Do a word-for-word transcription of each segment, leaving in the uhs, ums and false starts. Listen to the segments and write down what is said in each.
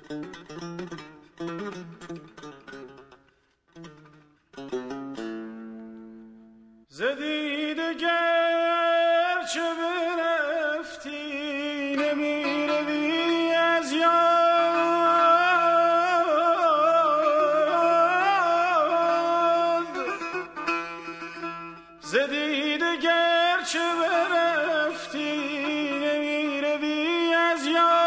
زدید گرچه برفتی نمی روی از یاد، زدید گرچه برفتی نمی روی از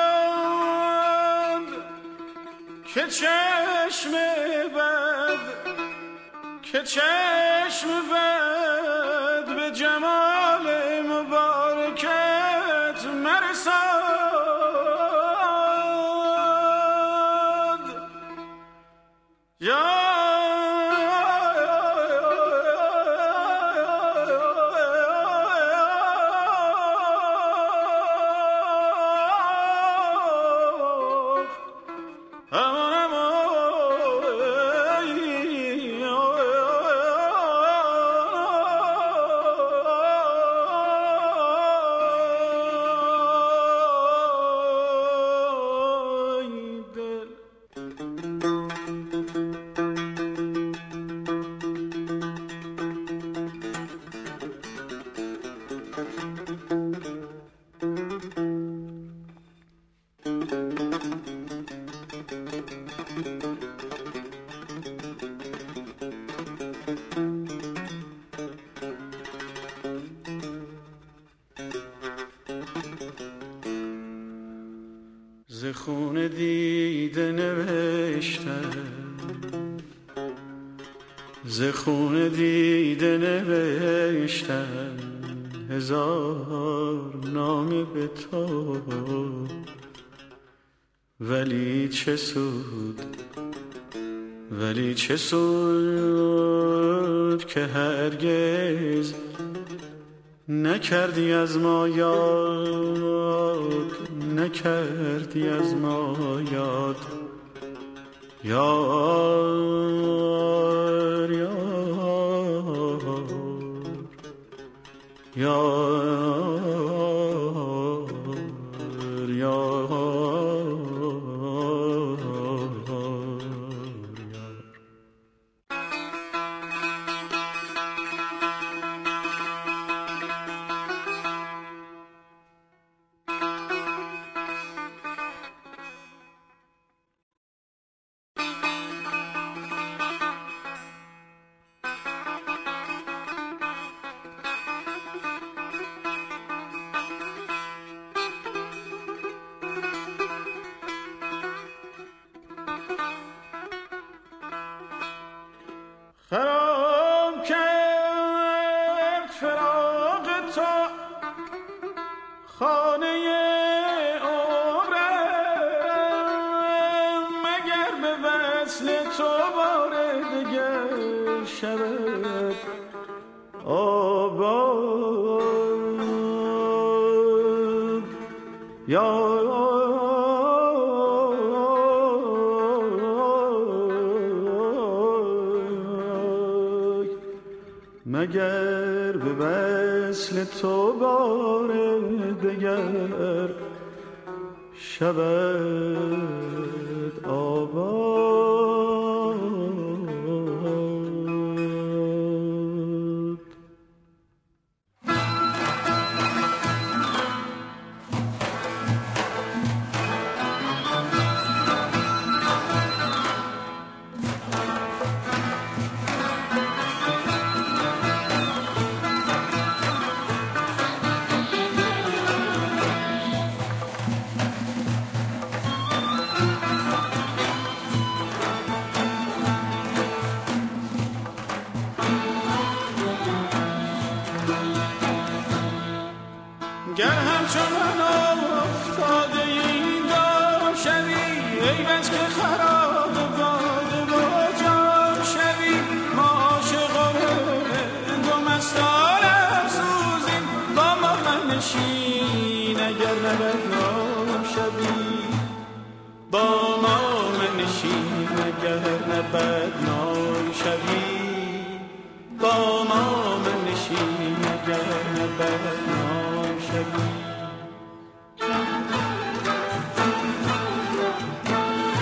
یاد، که چشم بد که چشم بد به جمال مبارکت مرساد. یا ز خون دیده نوشتم، ز خون دیده نوشتم هزار نامه به تو، ولی چه سود ولی چه سود که هرگز نکردی از ما یاد، نکردی از ما یاد. یار یار یار یار خراب کرد فراق تو خانه عمرم، مگر به وصل تو بار دگر شود آباد. یا مگر به وصل تو بار دگر شود آباد. گر همچون من افتاده این دام شوی، ای بس که خراب باده با جام شوی. ما عاشقان و مستان افسوزیم، با ما منشین اگر نه بدنام شوی. با ما منشین اگر نه بدنام شوی. با ما منشین اگر نه بدنام شوی.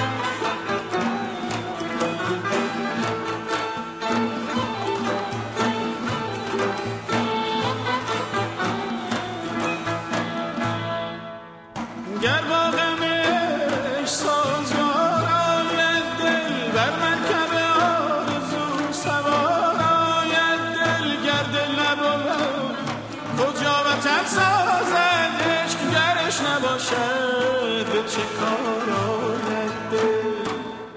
گر با غمش سازگار آید دل، بر مرکب آرزو سوار آید دل. گر دل نبود کجا وطن سازد عشق، گرش نباشد به چه کار آید دل.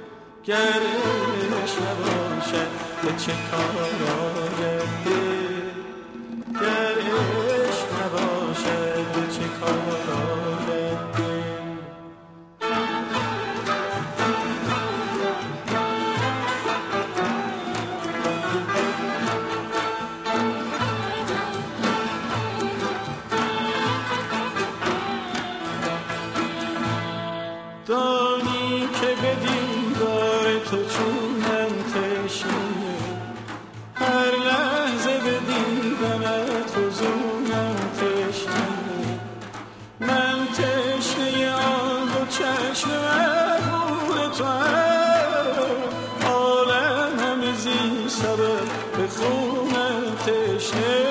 گرش نباشد به چه کار آید دل. گرش نباشد به چه کار آید دل. دانی که به دیدار تو چونم تشنه، هر لحظه به دیدنت حضورم تشنه. من تشنه آن دو چشم مغرور تو هم، عالم همه زی سبب به خونم تشنه.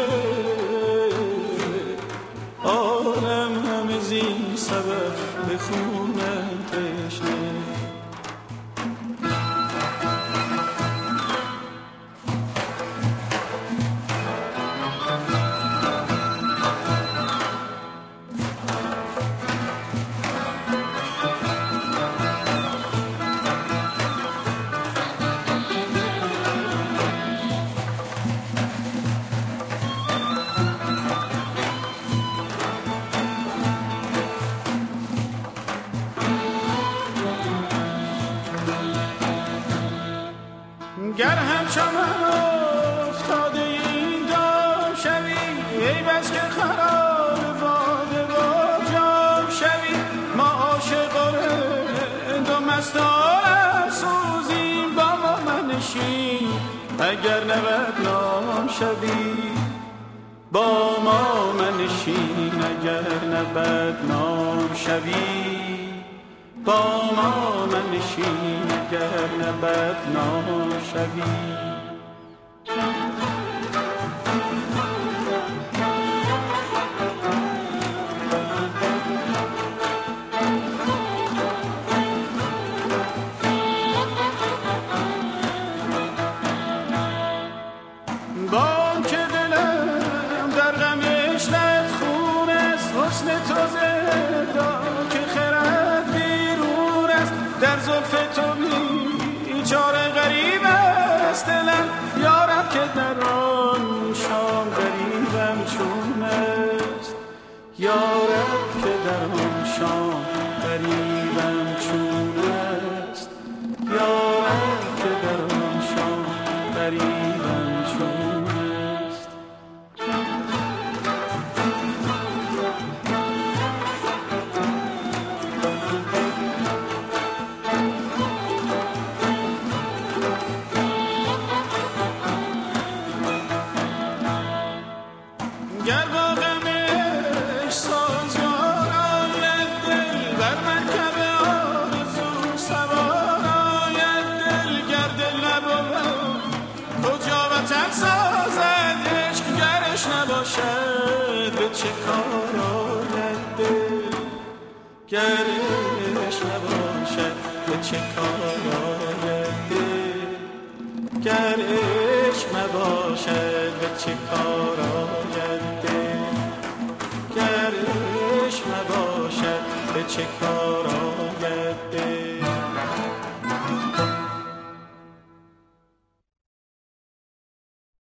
عالم همه زی سبب به خونم تشنه. گر همچنان افتاده این دام شوی، ای بس که خراب باده با جام شوی. ما عاشقان دو مستان سوزیم، با ما منشین اگر نبد نام شوی. با ما منشین اگر نبد نام شوی. با ما منشین اگر نبد نام شوی. با که دلم در غمش لت خون است، حسن تو زنده که خرد بیرون است. در زلف تو بیچاره غریب است دلم، یارب که در آن شام غریبم چون است. یارب که در آن شام غریبم چون است. یارب که در آن شام غریبم چون است. گر با غمش سازگار آید دل، بر مرکب آرزو سوار آید دل. گر دل نبود کجا وطن سازد عشق، گرش نباشد به چه کار آید دل. گرش نباشد به چه کار آید دل. گرش نباشد به چه کار آید دل. گرش نباشد به چه کار